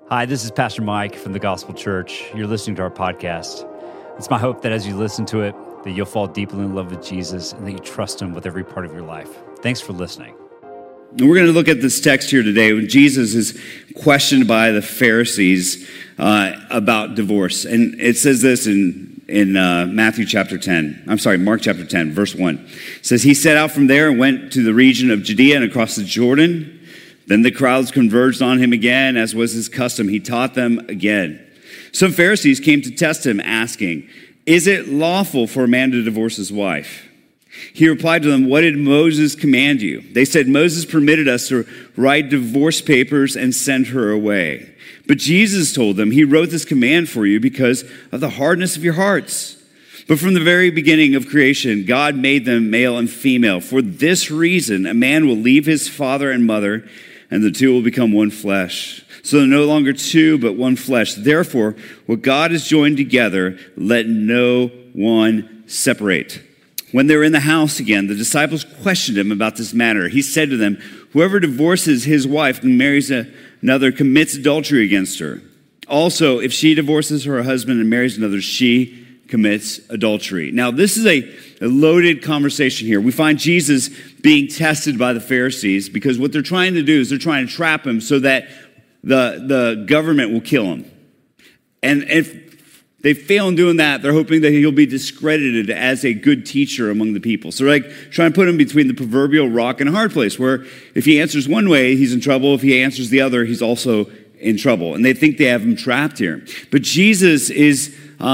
Hi, this is Pastor Mike from the Gospel Church. You're listening to our podcast. It's my hope that as you listen to it, that you'll fall deeply in love with Jesus and that you trust him with every part of your life. Thanks for listening. We're going to look at this text here today when Jesus is questioned by the Pharisees about divorce. And it says this in Mark chapter 10, verse 1. It says, he set out from there and went to the region of Judea and across the Jordan. Then the crowds converged on him again, as was his custom. He taught them again. Some Pharisees came to test him, asking, is it lawful for a man to divorce his wife? He replied to them, what did Moses command you? They said, Moses permitted us to write divorce papers and send her away. But Jesus told them, he wrote this command for you because of the hardness of your hearts. But from the very beginning of creation, God made them male and female. For this reason, a man will leave his father and mother, and the two will become one flesh. So they're no longer two, but one flesh. Therefore, what God has joined together, let no one separate. When they were in the house again, the disciples questioned him about this matter. He said to them, whoever divorces his wife and marries another commits adultery against her. Also, if she divorces her husband and marries another, she commits adultery. Now, this is a loaded conversation here. We find Jesus being tested by the Pharisees because what they're trying to do is they're trying to trap him so that the government will kill him. And if they fail in doing that, they're hoping that he'll be discredited as a good teacher among the people. So they're like trying to put him between the proverbial rock and a hard place where if he answers one way, he's in trouble. If he answers the other, he's also in trouble. And they think they have him trapped here. But Jesus is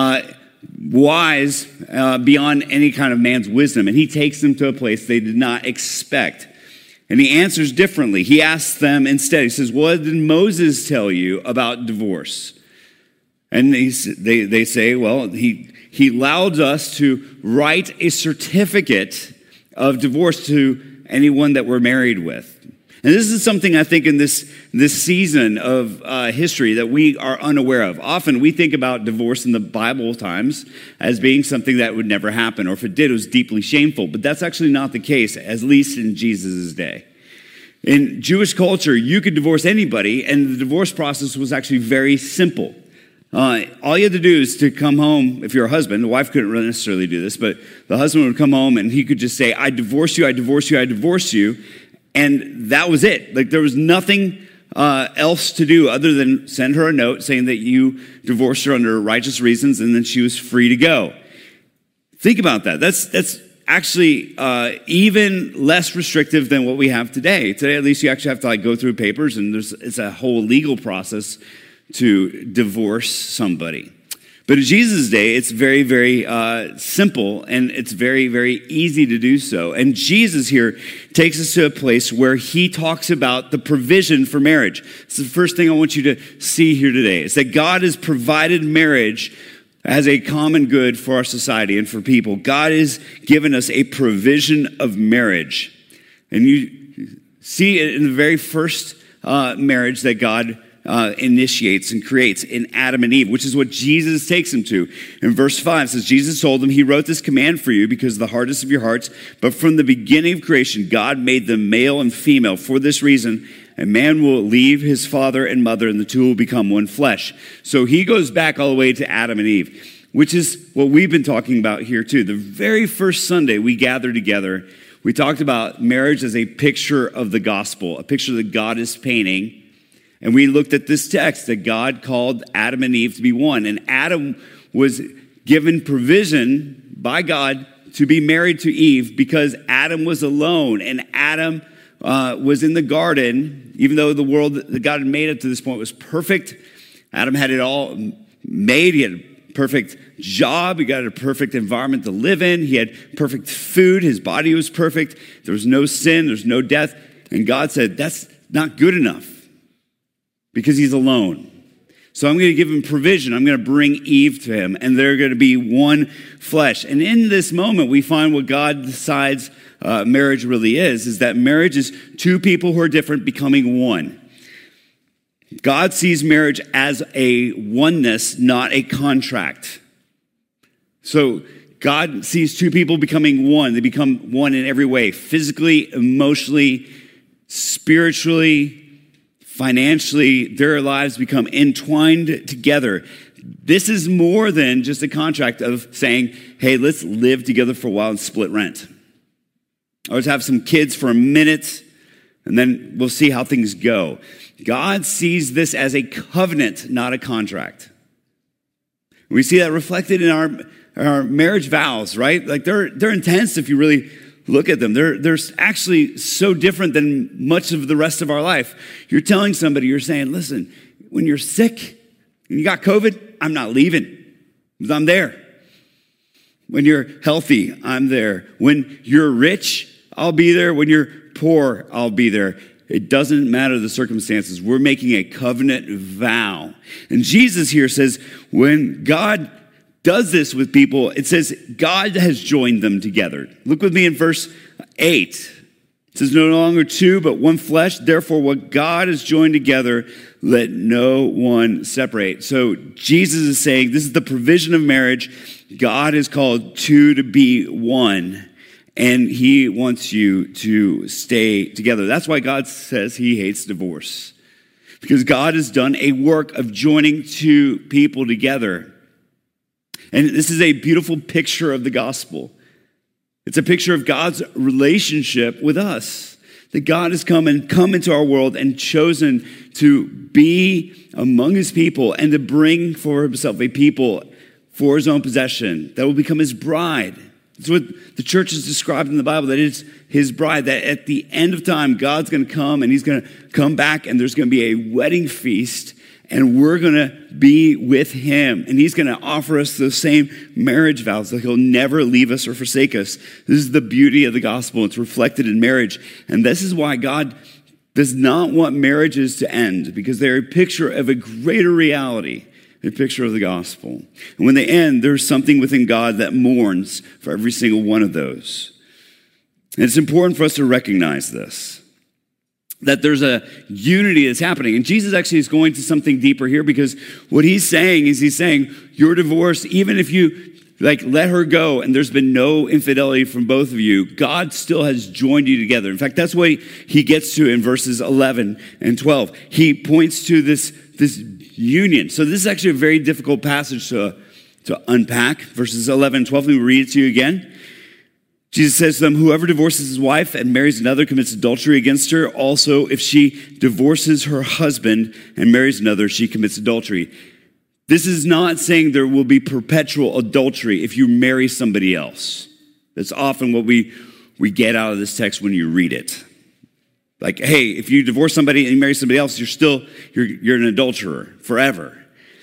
wise beyond any kind of man's wisdom. And he takes them to a place they did not expect. And he answers differently. He asks them instead, he says, what did Moses tell you about divorce? And they say, well, he allowed us to write a certificate of divorce to anyone that we're married with. And this is something I think in this season of history that we are unaware of. Often we think about divorce in the Bible times as being something that would never happen, or if it did, it was deeply shameful. But that's actually not the case, at least in Jesus' day. In Jewish culture, you could divorce anybody, and the divorce process was actually very simple. All you had to do is to come home, if you're a husband, the wife couldn't really necessarily do this, but the husband would come home and he could just say, I divorce you, I divorce you, I divorce you. And that was it. Like there was nothing else to do other than send her a note saying that you divorced her under righteous reasons, and then she was free to go. Think about that. That's actually even less restrictive than what we have today. Today, at least, you actually have to go through papers, and it's a whole legal process to divorce somebody. But in Jesus' day, it's very, very simple, and it's very, very easy to do so. And Jesus here takes us to a place where he talks about the provision for marriage. It's the first thing I want you to see here today, is that God has provided marriage as a common good for our society and for people. God has given us a provision of marriage. And you see it in the very first marriage that God initiates and creates in Adam and Eve, which is what Jesus takes them to. In verse 5, it says, Jesus told them, he wrote this command for you because of the hardness of your hearts. But from the beginning of creation, God made them male and female. For this reason, a man will leave his father and mother, and the two will become one flesh. So he goes back all the way to Adam and Eve, which is what we've been talking about here too. The very first Sunday we gathered together, we talked about marriage as a picture of the gospel, a picture that God is painting. And we looked at this text that God called Adam and Eve to be one. And Adam was given provision by God to be married to Eve because Adam was alone. And Adam was in the garden, even though the world that God had made up to this point was perfect. Adam had it all made. He had a perfect job. He got a perfect environment to live in. He had perfect food. His body was perfect. There was no sin. There's no death. And God said, that's not good enough, because he's alone. So I'm going to give him provision. I'm going to bring Eve to him, and they're going to be one flesh. And in this moment, we find what God decides marriage really is that marriage is two people who are different becoming one. God sees marriage as a oneness, not a contract. So God sees two people becoming one. They become one in every way, physically, emotionally, spiritually, financially, their lives become entwined together. This is more than just a contract of saying, hey, let's live together for a while and split rent. Or let's have some kids for a minute, and then we'll see how things go. God sees this as a covenant, not a contract. We see that reflected in our marriage vows, right? Like they're intense if you really look at them. They're actually so different than much of the rest of our life. You're telling somebody, you're saying, listen, when you're sick and you got COVID, I'm not leaving because I'm there. When you're healthy, I'm there. When you're rich, I'll be there. When you're poor, I'll be there. It doesn't matter the circumstances. We're making a covenant vow. And Jesus here says, when God does this with people, it says God has joined them together. Look with me in verse 8. It says, no longer two, but one flesh. Therefore, what God has joined together, let no one separate. So Jesus is saying this is the provision of marriage. God has called two to be one. And he wants you to stay together. That's why God says he hates divorce. Because God has done a work of joining two people together. And this is a beautiful picture of the gospel. It's a picture of God's relationship with us. That God has come into our world and chosen to be among his people and to bring for himself a people for his own possession that will become his bride. It's what the church is described in the Bible, that it's his bride, that at the end of time, God's going to come and he's going to come back and there's going to be a wedding feast and we're going to be with him. And he's going to offer us those same marriage vows, that he'll never leave us or forsake us. This is the beauty of the gospel. It's reflected in marriage. And this is why God does not want marriages to end, because they're a picture of a greater reality. A picture of the gospel. And when they end, there's something within God that mourns for every single one of those. And it's important for us to recognize this, that there's a unity that's happening. And Jesus actually is going to something deeper here, because what he's saying is he's saying your divorce, even if you let her go and there's been no infidelity from both of you, God still has joined you together. In fact, that's what he gets to in verses 11 and 12. He points to this union. So this is actually a very difficult passage to unpack. Verses 11 and 12, let me read it to you again. Jesus says to them, whoever divorces his wife and marries another commits adultery against her. Also, if she divorces her husband and marries another, she commits adultery. This is not saying there will be perpetual adultery if you marry somebody else. That's often what we get out of this text when you read it. Like, hey, if you divorce somebody and you marry somebody else, you're an adulterer forever.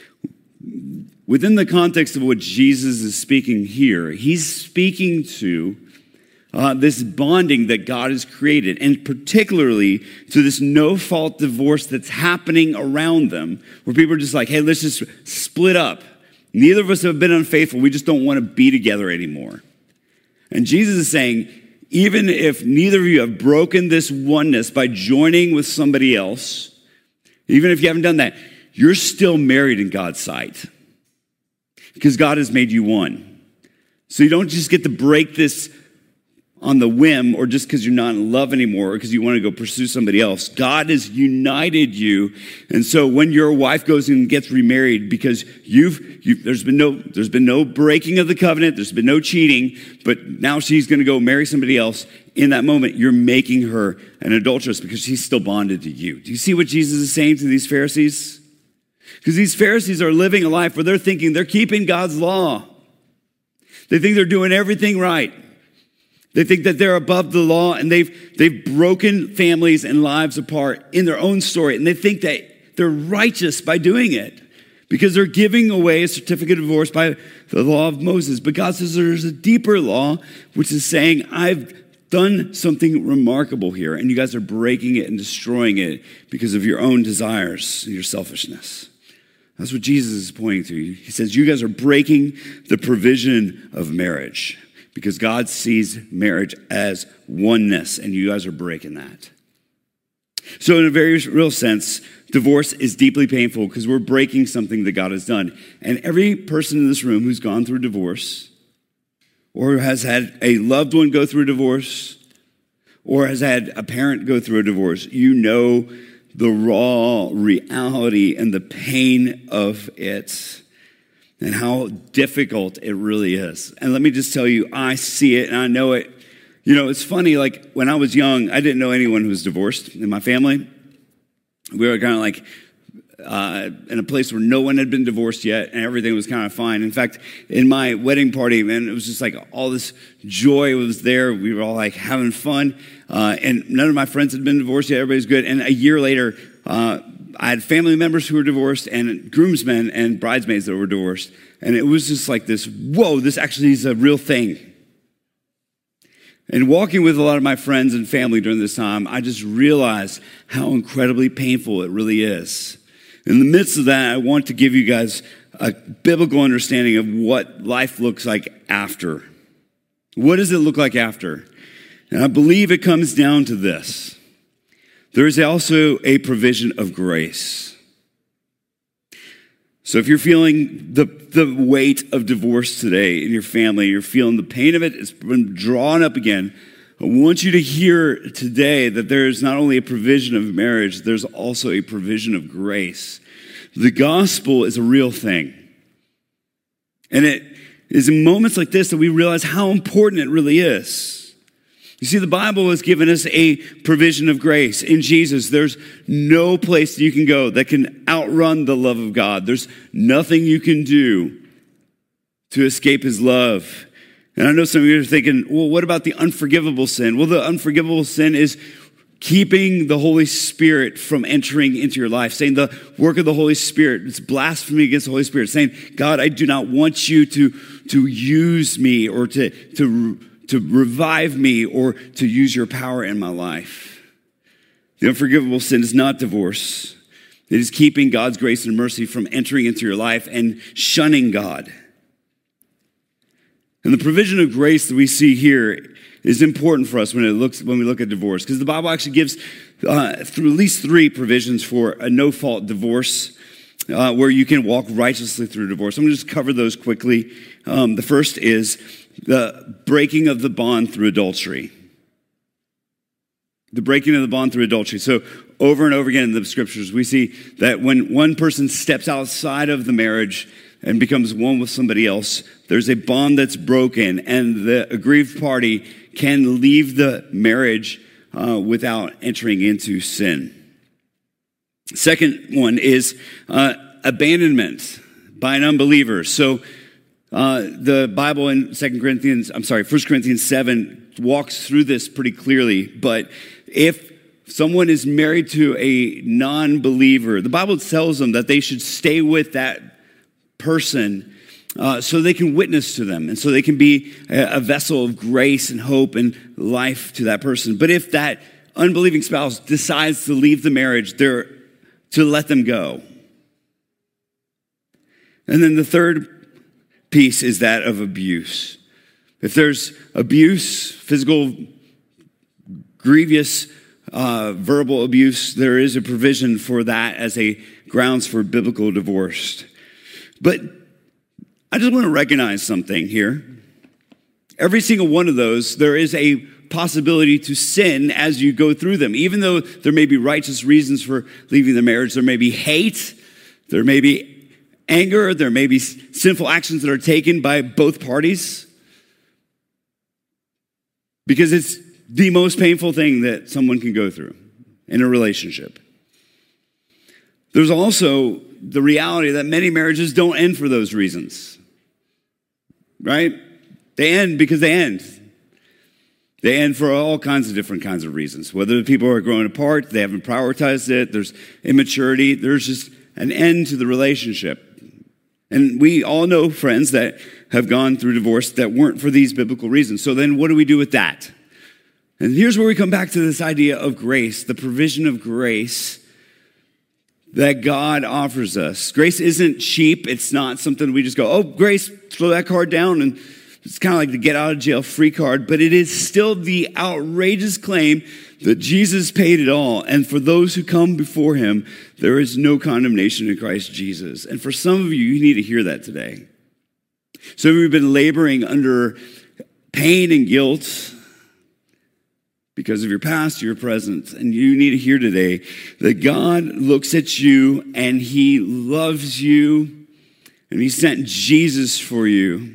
Within the context of what Jesus is speaking here, he's speaking to this bonding that God has created, and particularly to this no-fault divorce that's happening around them, where people are just like, hey, let's just split up. Neither of us have been unfaithful. We just don't want to be together anymore. And Jesus is saying, even if neither of you have broken this oneness by joining with somebody else, even if you haven't done that, you're still married in God's sight, because God has made you one. So you don't just get to break this on the whim, or just because you're not in love anymore, or because you want to go pursue somebody else. God has united you. And so when your wife goes and gets remarried, because there's been no breaking of the covenant, there's been no cheating, but now she's going to go marry somebody else. In that moment, you're making her an adulteress because she's still bonded to you. Do you see what Jesus is saying to these Pharisees? Because these Pharisees are living a life where they're thinking they're keeping God's law. They think they're doing everything right. They think that they're above the law, and they've broken families and lives apart in their own story. And they think that they're righteous by doing it because they're giving away a certificate of divorce by the law of Moses. But God says there's a deeper law, which is saying, I've done something remarkable here, and you guys are breaking it and destroying it because of your own desires and your selfishness. That's what Jesus is pointing to. He says, you guys are breaking the provision of marriage, because God sees marriage as oneness, and you guys are breaking that. So in a very real sense, divorce is deeply painful because we're breaking something that God has done. And every person in this room who's gone through divorce, or has had a loved one go through a divorce, or has had a parent go through a divorce, you know the raw reality and the pain of it and how difficult it really is. And let me just tell you, I see it and I know it. You know, it's funny, like when I was young, I didn't know anyone who was divorced in my family. We were kind of like in a place where no one had been divorced yet and everything was kind of fine. In fact, in my wedding party, man, it was just like all this joy was there. We were all like having fun. And none of my friends had been divorced yet. Everybody's good. And a year later, I had family members who were divorced and groomsmen and bridesmaids that were divorced. And it was just like this, whoa, this actually is a real thing. And walking with a lot of my friends and family during this time, I just realized how incredibly painful it really is. In the midst of that, I want to give you guys a biblical understanding of what life looks like after. What does it look like after? And I believe it comes down to this. There is also a provision of grace. So if you're feeling the weight of divorce today in your family, you're feeling the pain of it, it's been drawn up again, I want you to hear today that there is not only a provision of marriage, there's also a provision of grace. The gospel is a real thing. And it is in moments like this that we realize how important it really is. You see, the Bible has given us a provision of grace. In Jesus, there's no place you can go that can outrun the love of God. There's nothing you can do to escape his love. And I know some of you are thinking, well, what about the unforgivable sin? Well, the unforgivable sin is keeping the Holy Spirit from entering into your life, saying the work of the Holy Spirit, it's blasphemy against the Holy Spirit, saying, God, I do not want you to use me or to revive me or to use your power in my life. The unforgivable sin is not divorce. It is keeping God's grace and mercy from entering into your life and shunning God. And the provision of grace that we see here is important for us when we look at divorce, because the Bible actually gives through at least 3 provisions for a no-fault divorce where you can walk righteously through divorce. I'm going to just cover those quickly. The first is the breaking of the bond through adultery. The breaking of the bond through adultery. So over and over again in the scriptures, we see that when one person steps outside of the marriage and becomes one with somebody else, there's a bond that's broken, and the aggrieved party can leave the marriage without entering into sin. Second one is abandonment by an unbeliever. So the Bible in 1 Corinthians 7 walks through this pretty clearly. But if someone is married to a non-believer, the Bible tells them that they should stay with that person so they can witness to them and so they can be a vessel of grace and hope and life to that person. But if that unbelieving spouse decides to leave the marriage, they're to let them go. And then the third piece is that of abuse. If there's abuse, physical, grievous, verbal abuse, there is a provision for that as a grounds for biblical divorce. But I just want to recognize something here. Every single one of those, there is a possibility to sin as you go through them. Even though there may be righteous reasons for leaving the marriage, there may be hate, there may be anger, there may be sinful actions that are taken by both parties. Because it's the most painful thing that someone can go through in a relationship. There's also the reality that many marriages don't end for those reasons. Right? They end because they end. They end for all kinds of different kinds of reasons. Whether people are growing apart, they haven't prioritized it, there's immaturity, there's just an end to the relationship. And we all know friends that have gone through divorce that weren't for these biblical reasons. So then what do we do with that? And here's where we come back to this idea of grace, the provision of grace that God offers us. Grace isn't cheap. It's not something we just go, oh, grace, throw that card down. And it's kind of like the get out of jail free card. But it is still the outrageous claim that Jesus paid it all. And for those who come before him, there is no condemnation in Christ Jesus. And for some of you, you need to hear that today. Some of you have been laboring under pain and guilt because of your past, your present. And you need to hear today that God looks at you and he loves you and he sent Jesus for you.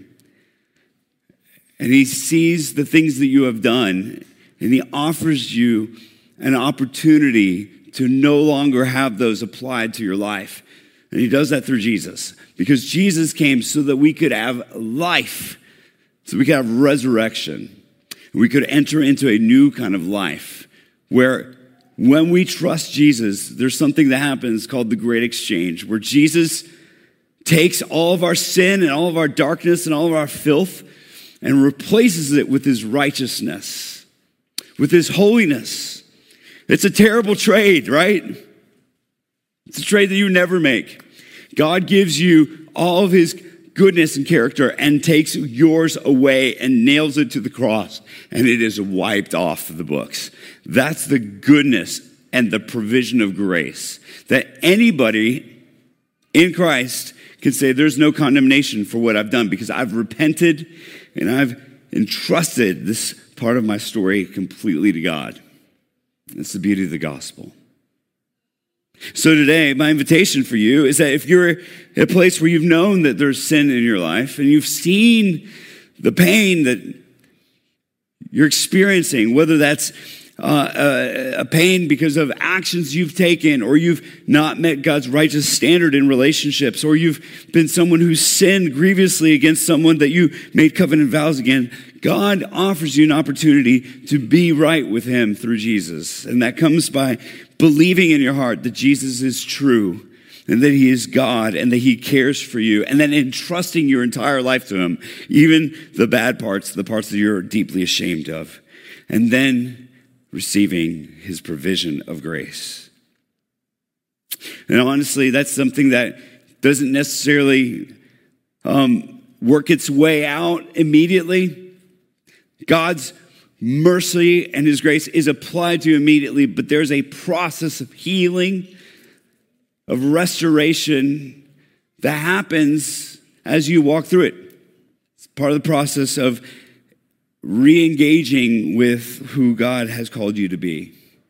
And he sees the things that you have done and he offers you an opportunity to no longer have those applied to your life. And he does that through Jesus, because Jesus came so that we could have life, so we could have resurrection. We could enter into a new kind of life where when we trust Jesus, there's something that happens called the Great Exchange, where Jesus takes all of our sin and all of our darkness and all of our filth and replaces it with his righteousness, with his holiness. It's a terrible trade, right? It's a trade that you never make. God gives you all of his goodness and character and takes yours away and nails it to the cross, and it is wiped off the books. That's the goodness and the provision of grace, that anybody in Christ can say there's no condemnation for what I've done because I've repented and I've entrusted this part of my story completely to God. That's the beauty of the gospel. So today, my invitation for you is that if you're at a place where you've known that there's sin in your life and you've seen the pain that you're experiencing, whether that's a pain because of actions you've taken, or you've not met God's righteous standard in relationships, or you've been someone who sinned grievously against someone that you made covenant vows against, God offers you an opportunity to be right with him through Jesus. And that comes by believing in your heart that Jesus is true and that he is God and that he cares for you, and then entrusting your entire life to him, even the bad parts, the parts that you're deeply ashamed of, and then receiving his provision of grace. And honestly, that's something that doesn't necessarily work its way out immediately. God's mercy and his grace is applied to you immediately, but there's a process of healing, of restoration that happens as you walk through it. It's part of the process of re-engaging with who God has called you to be.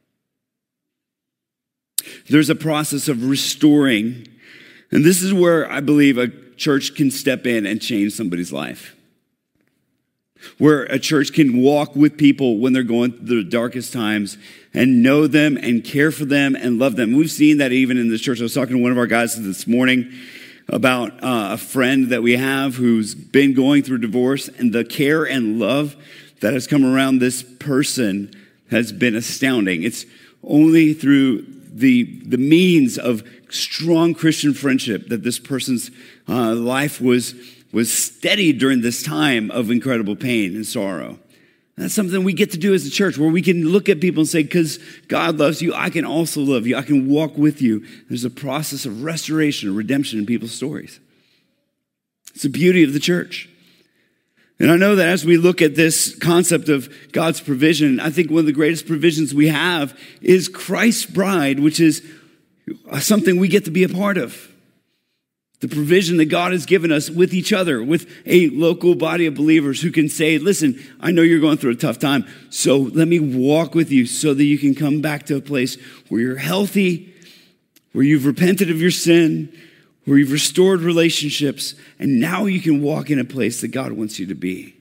There's a process of restoring, and this is where I believe a church can step in and change somebody's life. Where a church can walk with people when they're going through the darkest times and know them and care for them and love them. We've seen that even in this church. I was talking to one of our guys this morning about a friend that we have who's been going through divorce, and the care and love that has come around this person has been astounding. It's only through the means of strong Christian friendship that this person's life was steadied during this time of incredible pain and sorrow. That's something we get to do as a church, where we can look at people and say, because God loves you, I can also love you. I can walk with you. There's a process of restoration and redemption in people's stories. It's the beauty of the church. And I know that as we look at this concept of God's provision, I think one of the greatest provisions we have is Christ's bride, which is something we get to be a part of. The provision that God has given us with each other, with a local body of believers who can say, listen, I know you're going through a tough time, so let me walk with you so that you can come back to a place where you're healthy, where you've repented of your sin, where you've restored relationships, and now you can walk in a place that God wants you to be.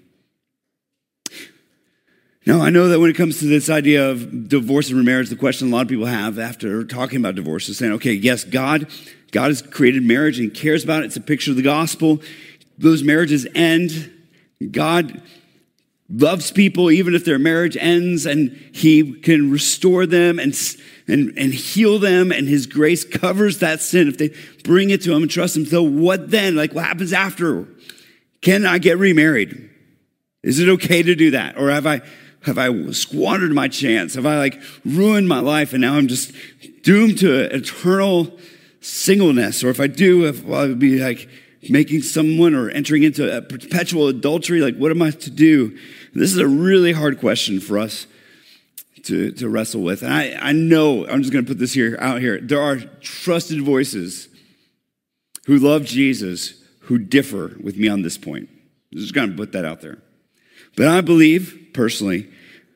Now, I know that when it comes to this idea of divorce and remarriage, the question a lot of people have after talking about divorce is saying, okay, yes, God has created marriage and cares about it. It's a picture of the gospel. Those marriages end. God loves people even if their marriage ends, and he can restore them and heal them, and his grace covers that sin if they bring it to him and trust him. So what then? Like, what happens after? Can I get remarried? Is it okay to do that? Or have I squandered my chance? Have I ruined my life and now I'm just doomed to eternal singleness? Or if I do, I'll be making someone or entering into a perpetual adultery. What am I to do? This is a really hard question for us to wrestle with. And I know, I'm just going to put this out here. There are trusted voices who love Jesus who differ with me on this point. I'm just going to put that out there. But I believe, personally,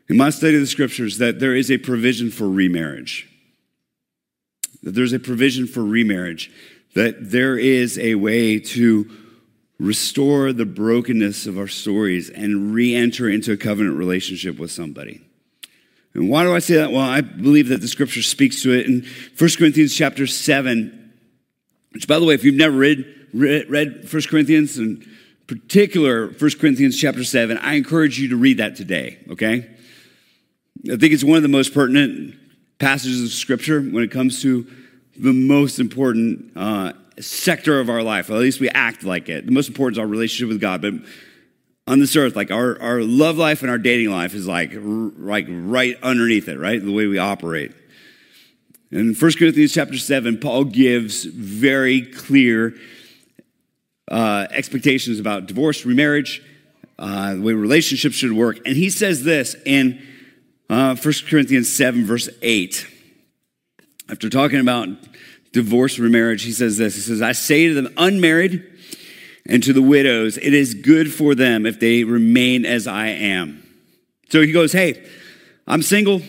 in my study of the scriptures that there is a provision for remarriage. That there's a provision for remarriage. That there is a way to restore the brokenness of our stories and re-enter into a covenant relationship with somebody. And why do I say that? Well, I believe that the scripture speaks to it in 1 Corinthians chapter 7, which, by the way, if you've never read 1 Corinthians, and particular 1 Corinthians chapter 7, I encourage you to read that today, okay? I think it's one of the most pertinent passages of scripture when it comes to the most important sector of our life. Or at least we act like it. The most important is our relationship with God. But on this earth, like our love life and our dating life is like right underneath it, right? The way we operate. In 1 Corinthians chapter 7, Paul gives very clear expectations about divorce, remarriage, the way relationships should work. And he says this in 1 Corinthians 7, verse 8. After talking about divorce, remarriage, he says this. He says, I say to the unmarried and to the widows, it is good for them if they remain as I am. So he goes, hey, I'm single.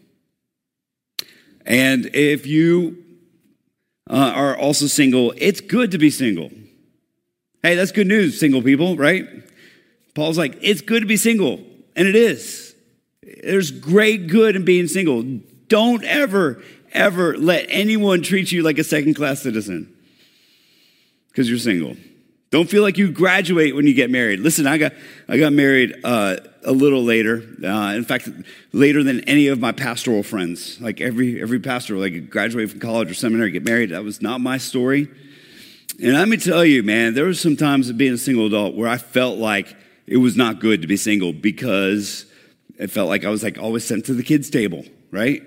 And if you are also single, it's good to be single. Hey, that's good news, single people, right? Paul's like, it's good to be single. And it is. There's great good in being single. Don't ever let anyone treat you like a second-class citizen because you're single. Don't feel like you graduate when you get married. Listen, I got married a little later. In fact, later than any of my pastoral friends. Like every pastor, like graduate from college or seminary, get married. That was not my story. And let me tell you, man, there was some times of being a single adult where I felt like it was not good to be single because it felt like I was like always sent to the kids' table, right?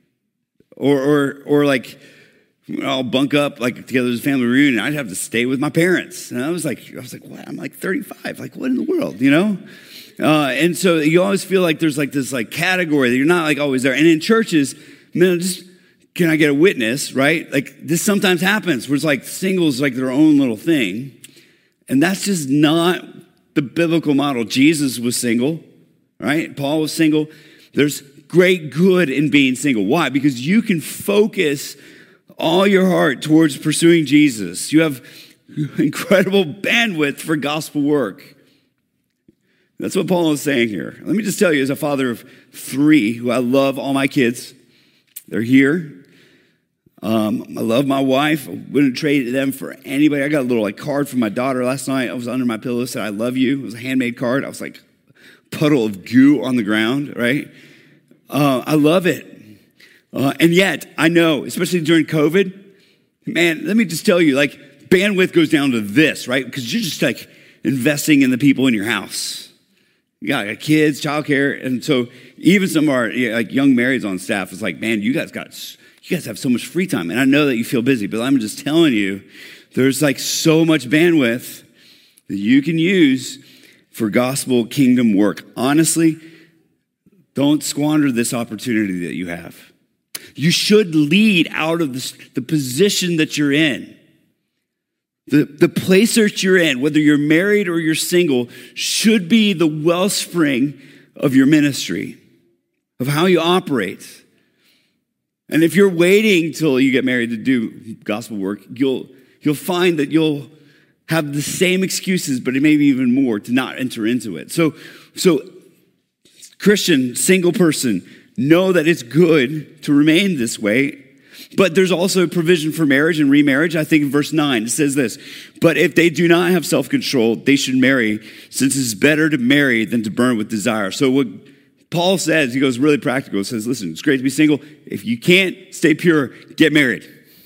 Or like I'll bunk up like together as a family reunion. I'd have to stay with my parents, and I was like, what? I'm like 35. Like, what in the world, you know? And so you always feel like there's like this like category that you're not like always there. And in churches, man, just can I get a witness, right? Like this sometimes happens where it's like singles like their own little thing, and that's just not the biblical model. Jesus was single, right? Paul was single. There's great good in being single. Why? Because you can focus all your heart towards pursuing Jesus. You have incredible bandwidth for gospel work. That's what Paul is saying here. Let me just tell you, as a father of 3, who I love all my kids, they're here. I love my wife. I wouldn't trade them for anybody. I got a little like card from my daughter last night. I was under my pillow, said, I love you. It was a handmade card. I was like a puddle of goo on the ground, right? I love it. And yet, I know, especially during COVID, man, let me just tell you, like, bandwidth goes down to this, right? Because you're just, like, investing in the people in your house. You got kids, childcare, and so even some of our like young marrieds on staff is like, man, you guys have so much free time. And I know that you feel busy, but I'm just telling you, there's, like, so much bandwidth that you can use for gospel kingdom work. Honestly, don't squander this opportunity that you have. You should lead out of the position that you're in. The place that you're in, whether you're married or you're single, should be the wellspring of your ministry, of how you operate. And if you're waiting till you get married to do gospel work, you'll find that you'll have the same excuses, but maybe even more, to not enter into it. So Christian, single person, know that it's good to remain this way, but there's also provision for marriage and remarriage. I think in verse 9, it says this, but if they do not have self-control, they should marry, since it's better to marry than to burn with desire. So what Paul says, he goes really practical. He says, listen, it's great to be single. If you can't stay pure, get married.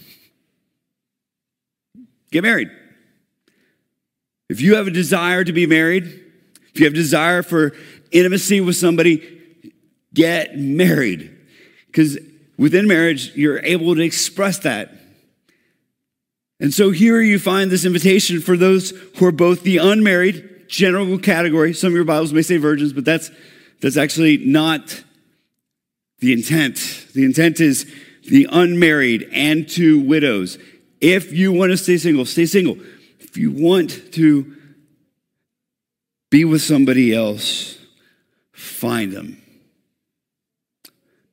Get married. If you have a desire to be married, if you have desire for intimacy with somebody, get married. Because within marriage, you're able to express that. And so here you find this invitation for those who are both the unmarried, general category. Some of your Bibles may say virgins, but that's actually not the intent. The intent is the unmarried and to widows. If you want to stay single, stay single. If you want to be with somebody else, find them.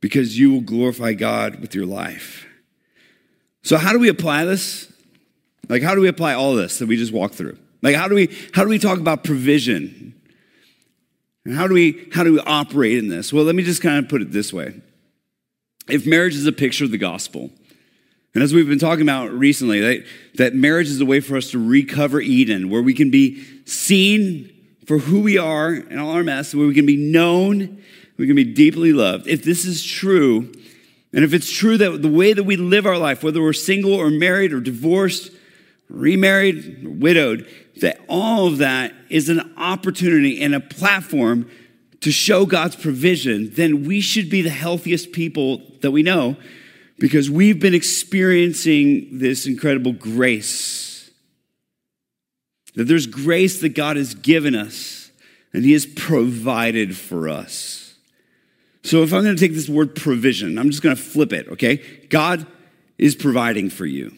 because you will glorify God with your life. So how do we apply this? Like, how do we apply all this that we just walked through? Like, how do we talk about provision? And how do we operate in this? Well, let me just kind of put it this way. If marriage is a picture of the gospel, and as we've been talking about recently, that marriage is a way for us to recover Eden, where we can be seen for who we are and all our mess, where we can be known, we can be deeply loved. If this is true, and if it's true that the way that we live our life, whether we're single or married or divorced, remarried or widowed, that all of that is an opportunity and a platform to show God's provision, then we should be the healthiest people that we know, because we've been experiencing this incredible grace. That there's grace that God has given us, and he has provided for us. So if I'm going to take this word provision, I'm just going to flip it, okay? God is providing for you.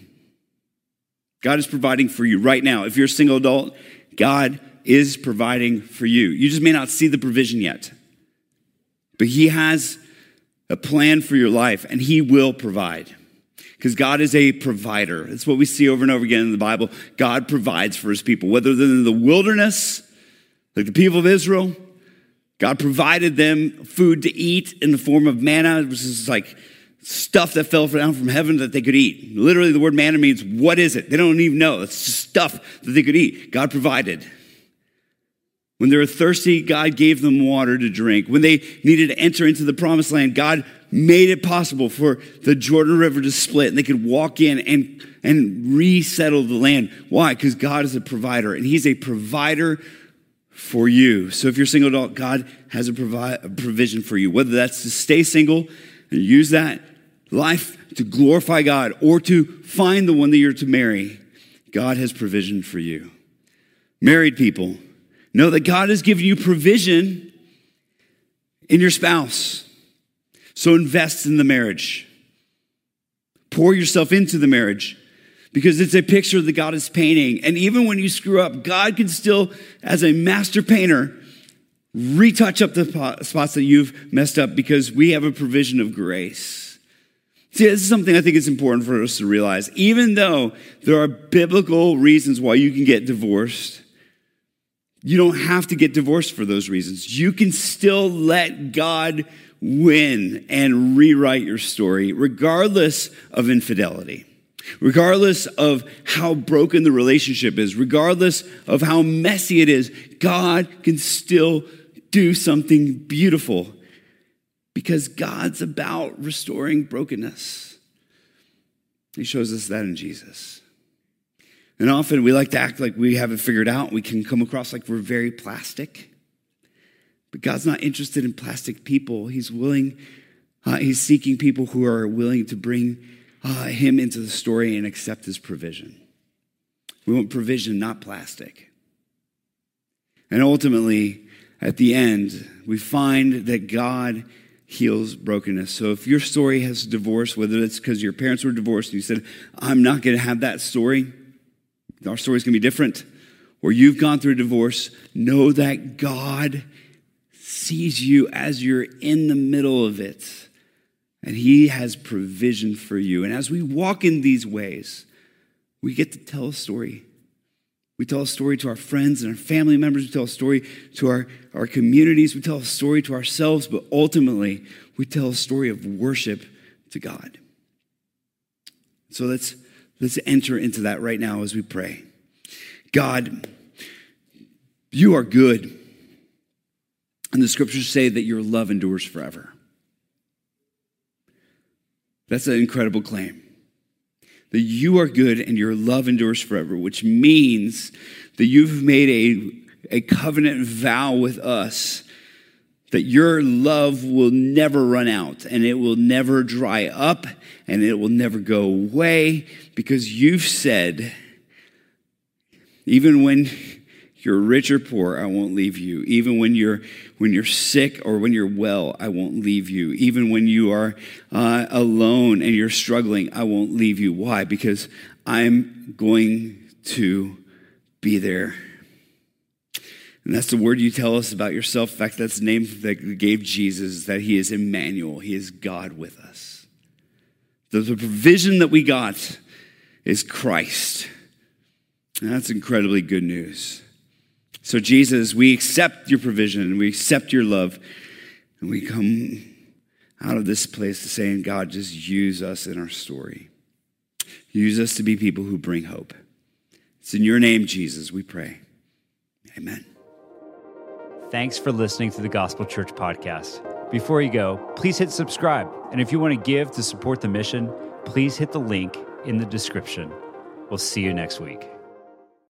God is providing for you right now. If you're a single adult, God is providing for you. You just may not see the provision yet, but he has a plan for your life, and he will provide, because God is a provider. That's what we see over and over again in the Bible. God provides for his people, whether they're in the wilderness, like the people of Israel. God provided them food to eat in the form of manna, which is like stuff that fell down from heaven that they could eat. Literally, the word manna means, what is it? They don't even know. It's just stuff that they could eat. God provided. When they were thirsty, God gave them water to drink. When they needed to enter into the promised land, God made it possible for the Jordan River to split, and they could walk in and resettle the land. Why? Because God is a provider, and he's a provider for you. So if you're a single adult, God has a provision for you, whether that's to stay single and use that life to glorify God, or to find the one that you're to marry. God has provision for you. Married people, know that God has given you provision in your spouse. So invest in the marriage. Pour yourself into the marriage, because it's a picture that God is painting. And even when you screw up, God can still, as a master painter, retouch up the spots that you've messed up, because we have a provision of grace. See, this is something I think is important for us to realize. Even though there are biblical reasons why you can get divorced, you don't have to get divorced for those reasons. You can still let God win and rewrite your story, regardless of infidelity, regardless of how broken the relationship is, regardless of how messy it is. God can still do something beautiful, because God's about restoring brokenness. He shows us that in Jesus. And often we like to act like we have it figured out. We can come across like we're very plastic. But God's not interested in plastic people. He's seeking people who are willing to bring him into the story and accept his provision. We want provision, not plastic. And ultimately, at the end, we find that God heals brokenness. So if your story has divorce, whether it's because your parents were divorced and you said, I'm not going to have that story, our story's going to be different, or you've gone through a divorce, know that God sees you as you're in the middle of it, and he has provision for you. And as we walk in these ways, we get to tell a story. We tell a story to our friends and our family members. We tell a story to our communities. We tell a story to ourselves, but ultimately, we tell a story of worship to God. So let's enter into that right now as we pray. God, you are good. And the scriptures say that your love endures forever. That's an incredible claim. That you are good and your love endures forever, which means that you've made a covenant vow with us that your love will never run out, and it will never dry up, and it will never go away, because you've said, even when you're rich or poor, I won't leave you. Even when you're sick or when you're well, I won't leave you. Even when you are alone and you're struggling, I won't leave you. Why? Because I'm going to be there. And that's the word you tell us about yourself. In fact, that's the name that gave Jesus, that he is Emmanuel. He is God with us. The provision that we got is Christ. And that's incredibly good news. So Jesus, we accept your provision, we accept your love, and we come out of this place to saying, God, just use us in our story. Use us to be people who bring hope. It's in your name, Jesus, we pray. Amen. Thanks for listening to the Gospel Church podcast. Before you go, please hit subscribe. And if you want to give to support the mission, please hit the link in the description. We'll see you next week.